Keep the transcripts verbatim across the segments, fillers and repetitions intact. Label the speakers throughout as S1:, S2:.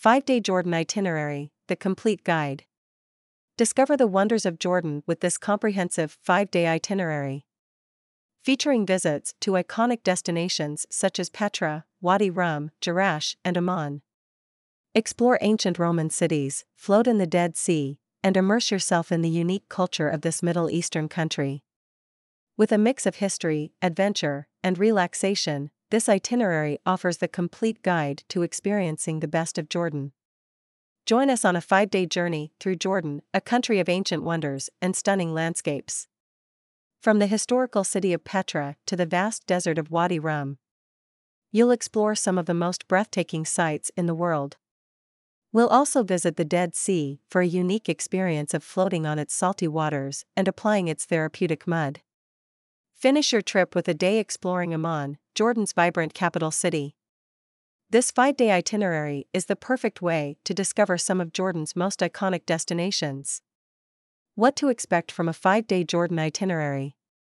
S1: five-day Jordan itinerary, the complete guide. Discover the wonders of Jordan with this comprehensive five-day itinerary. Featuring visits to iconic destinations such as Petra, Wadi Rum, Jerash, and Amman. Explore ancient Roman cities, float in the Dead Sea, and immerse yourself in the unique culture of this Middle Eastern country. With a mix of history, adventure, and relaxation, this itinerary offers the complete guide to experiencing the best of Jordan. Join us on a five-day journey through Jordan, a country of ancient wonders and stunning landscapes. From the historical city of Petra to the vast desert of Wadi Rum, you'll explore some of the most breathtaking sights in the world. We'll also visit the Dead Sea for a unique experience of floating on its salty waters and applying its therapeutic mud. Finish your trip with a day exploring Amman, Jordan's vibrant capital city. This five-day itinerary is the perfect way to discover some of Jordan's most iconic destinations. What to expect from a five-day Jordan itinerary?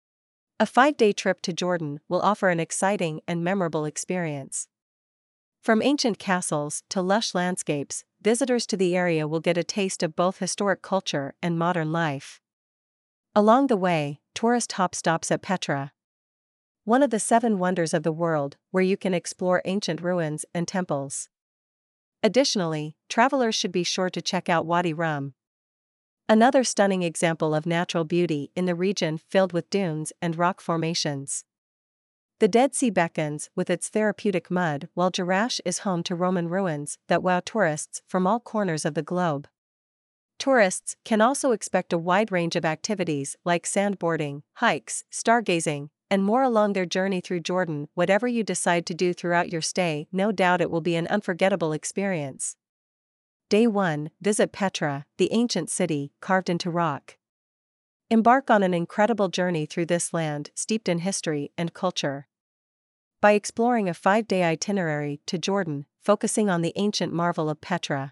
S1: A five-day trip to Jordan will offer an exciting and memorable experience. From ancient castles to lush landscapes, visitors to the area will get a taste of both historic culture and modern life. Along the way, tourist hop stops at Petra, one of the seven wonders of the world, where you can explore ancient ruins and temples. Additionally, travelers should be sure to check out Wadi Rum, another stunning example of natural beauty in the region filled with dunes and rock formations. The Dead Sea beckons with its therapeutic mud, while Jerash is home to Roman ruins that wow tourists from all corners of the globe. Tourists can also expect a wide range of activities like sandboarding, hikes, stargazing, and more along their journey through Jordan. Whatever you decide to do throughout your stay, no doubt it will be an unforgettable experience. Day one, visit Petra, the ancient city carved into rock. Embark on an incredible journey through this land steeped in history and culture. By exploring a five-day itinerary to Jordan, focusing on the ancient marvel of Petra.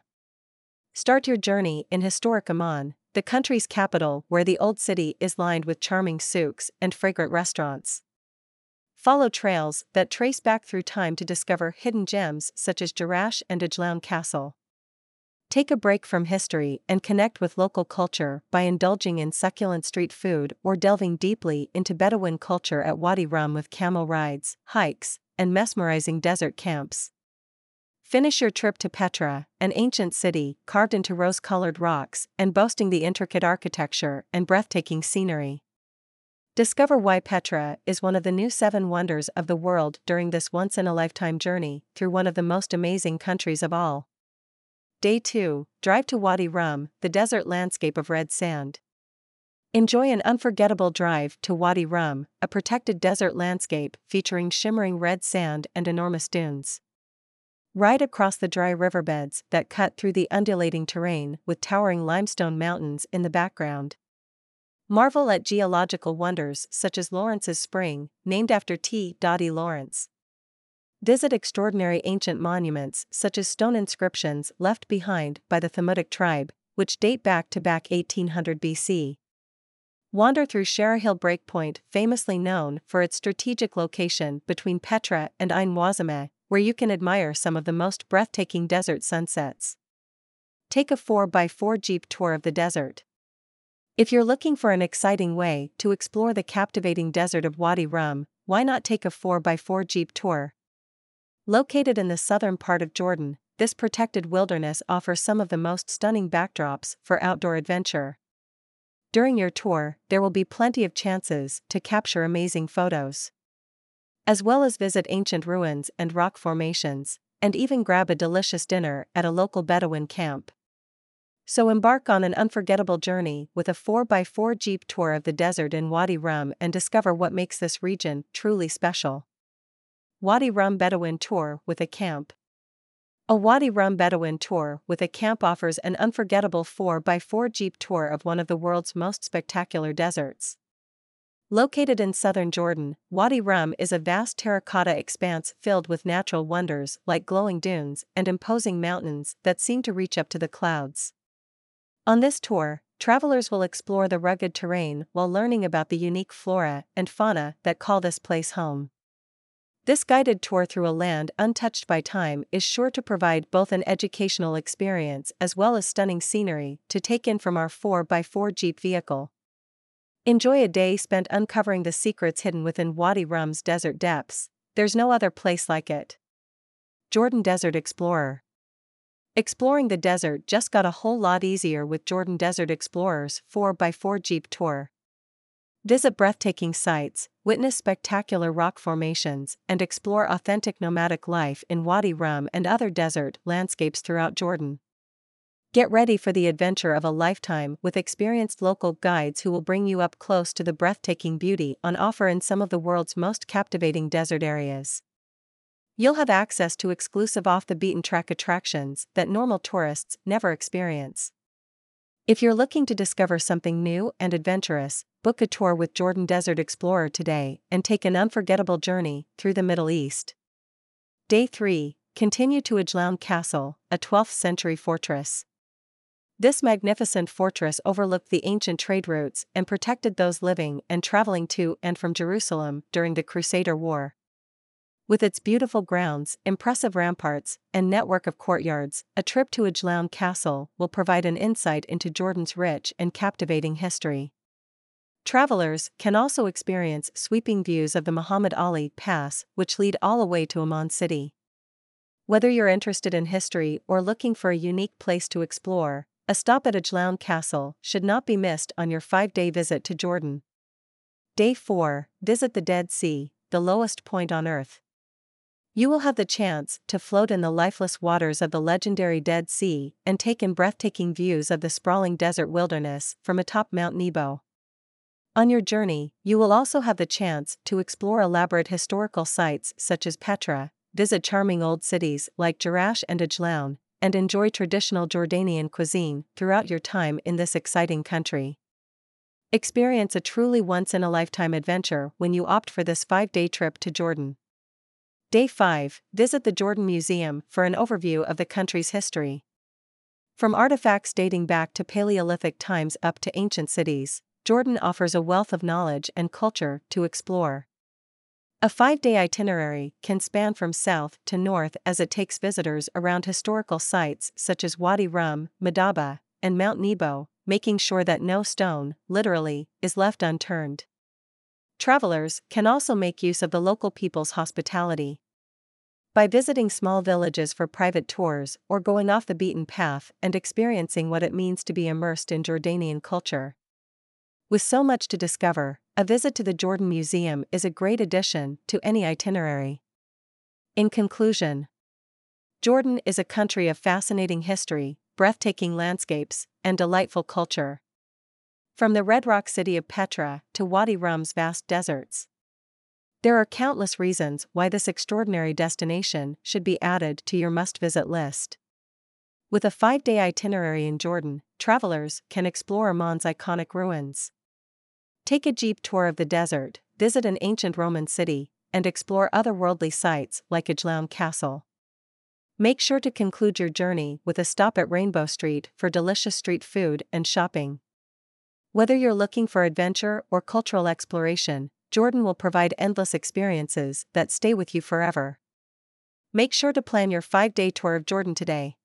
S1: Start your journey in historic Amman, the country's capital, where the old city is lined with charming souks and fragrant restaurants. Follow trails that trace back through time to discover hidden gems such as Jerash and Ajlan Castle. Take a break from history and connect with local culture by indulging in succulent street food or delving deeply into Bedouin culture at Wadi Rum with camel rides, hikes, and mesmerizing desert camps. Finish your trip to Petra, an ancient city carved into rose-colored rocks and boasting the intricate architecture and breathtaking scenery. Discover why Petra is one of the new seven wonders of the world during this once-in-a-lifetime journey through one of the most amazing countries of all. Day two, drive to Wadi Rum, the desert landscape of red sand. Enjoy an unforgettable drive to Wadi Rum, a protected desert landscape featuring shimmering red sand and enormous dunes. Ride across the dry riverbeds that cut through the undulating terrain with towering limestone mountains in the background. Marvel at geological wonders such as Lawrence's Spring, named after T. E. Lawrence. Visit extraordinary ancient monuments such as stone inscriptions left behind by the Thammudic tribe, which date back to back eighteen hundred B C. Wander through Sherahil Breakpoint, famously known for its strategic location between Petra and Ain Wazameh, where you can admire some of the most breathtaking desert sunsets. Take a four by four Jeep tour of the desert. If you're looking for an exciting way to explore the captivating desert of Wadi Rum, why not take a four by four Jeep tour? Located in the southern part of Jordan, this protected wilderness offers some of the most stunning backdrops for outdoor adventure. During your tour, there will be plenty of chances to capture amazing photos, as well as visit ancient ruins and rock formations, and even grab a delicious dinner at a local Bedouin camp. So embark on an unforgettable journey with a four by four Jeep tour of the desert in Wadi Rum and discover what makes this region truly special. Wadi Rum Bedouin Tour with a Camp. A Wadi Rum Bedouin Tour with a camp offers an unforgettable four by four Jeep tour of one of the world's most spectacular deserts. Located in southern Jordan, Wadi Rum is a vast terracotta expanse filled with natural wonders like glowing dunes and imposing mountains that seem to reach up to the clouds. On this tour, travelers will explore the rugged terrain while learning about the unique flora and fauna that call this place home. This guided tour through a land untouched by time is sure to provide both an educational experience as well as stunning scenery to take in from our four by four Jeep vehicle. Enjoy a day spent uncovering the secrets hidden within Wadi Rum's desert depths. There's no other place like it. Jordan Desert Explorer. Exploring the desert just got a whole lot easier with Jordan Desert Explorer's four by four Jeep tour. Visit breathtaking sights, witness spectacular rock formations, and explore authentic nomadic life in Wadi Rum and other desert landscapes throughout Jordan. Get ready for the adventure of a lifetime with experienced local guides who will bring you up close to the breathtaking beauty on offer in some of the world's most captivating desert areas. You'll have access to exclusive off-the-beaten-track attractions that normal tourists never experience. If you're looking to discover something new and adventurous, book a tour with Jordan Desert Explorer today and take an unforgettable journey through the Middle East. Day three. Continue to Ajloun Castle, a twelfth century fortress. This magnificent fortress overlooked the ancient trade routes and protected those living and traveling to and from Jerusalem during the Crusader War. With its beautiful grounds, impressive ramparts, and network of courtyards, a trip to Ajloun Castle will provide an insight into Jordan's rich and captivating history. Travelers can also experience sweeping views of the Muhammad Ali Pass, which lead all the way to Amman City. Whether you're interested in history or looking for a unique place to explore, a stop at Ajloun Castle should not be missed on your five-day visit to Jordan. Day four. Visit the Dead Sea, the lowest point on Earth. You will have the chance to float in the lifeless waters of the legendary Dead Sea and take in breathtaking views of the sprawling desert wilderness from atop Mount Nebo. On your journey, you will also have the chance to explore elaborate historical sites such as Petra, visit charming old cities like Jerash and Ajloun, and enjoy traditional Jordanian cuisine throughout your time in this exciting country. Experience a truly once-in-a-lifetime adventure when you opt for this five-day trip to Jordan. Day five. Visit the Jordan Museum for an overview of the country's history. From artifacts dating back to Paleolithic times up to ancient cities, Jordan offers a wealth of knowledge and culture to explore. A five-day itinerary can span from south to north as it takes visitors around historical sites such as Wadi Rum, Madaba, and Mount Nebo, making sure that no stone, literally, is left unturned. Travelers can also make use of the local people's hospitality. By visiting small villages for private tours or going off the beaten path and experiencing what it means to be immersed in Jordanian culture. With so much to discover, a visit to the Jordan Museum is a great addition to any itinerary. In conclusion, Jordan is a country of fascinating history, breathtaking landscapes, and delightful culture. From the red rock city of Petra to Wadi Rum's vast deserts, there are countless reasons why this extraordinary destination should be added to your must-visit list. With a five-day itinerary in Jordan, travelers can explore Amman's iconic ruins. Take a jeep tour of the desert, visit an ancient Roman city, and explore otherworldly sites like Ajloun Castle. Make sure to conclude your journey with a stop at Rainbow Street for delicious street food and shopping. Whether you're looking for adventure or cultural exploration, Jordan will provide endless experiences that stay with you forever. Make sure to plan your five-day tour of Jordan today.